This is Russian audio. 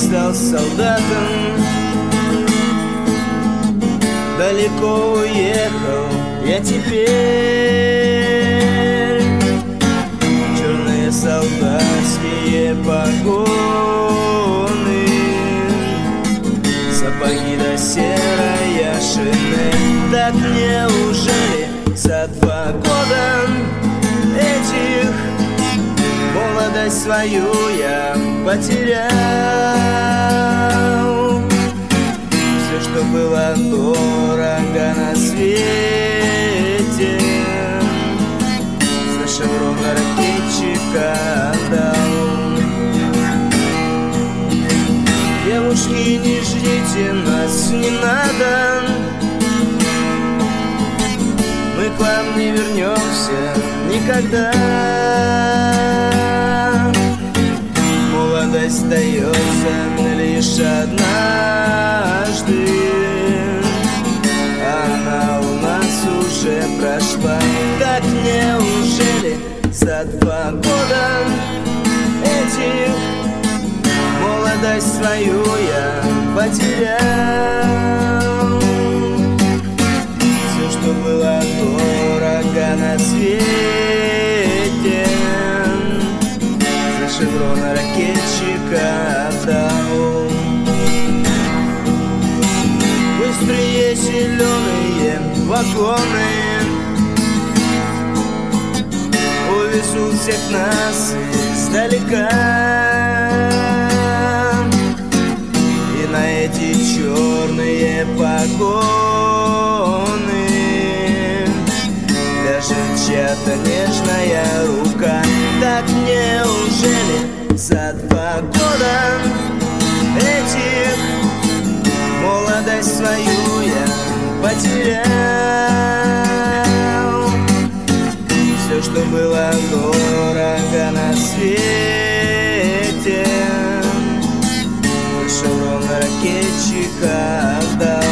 стал солдатом, далеко уехал я теперь. Черные солдатские погоны, сапоги да серая шинель. Так неужели за 2 года этих молодость свою я потерял? Все, что было дорого на свете, за шеврон ракетчика отдал. Девушки, не ждите нас, не надо, мы к вам не вернемся никогда. Молодость дается лишь однажды, она у нас уже прошла. Так неужели за 2 года этих молодость свою я потерял? Все, что было дорого на свете, за шеврон ракетчика отдал. Быстрые зеленые вагоны увезут всех нас издалека, и на эти черные погоны ляжет чья-то нежная рука. Так неужели за 2 года этих молодость свою я потерял? Все, что было дорого на свете, шеврон ракетчика отдал.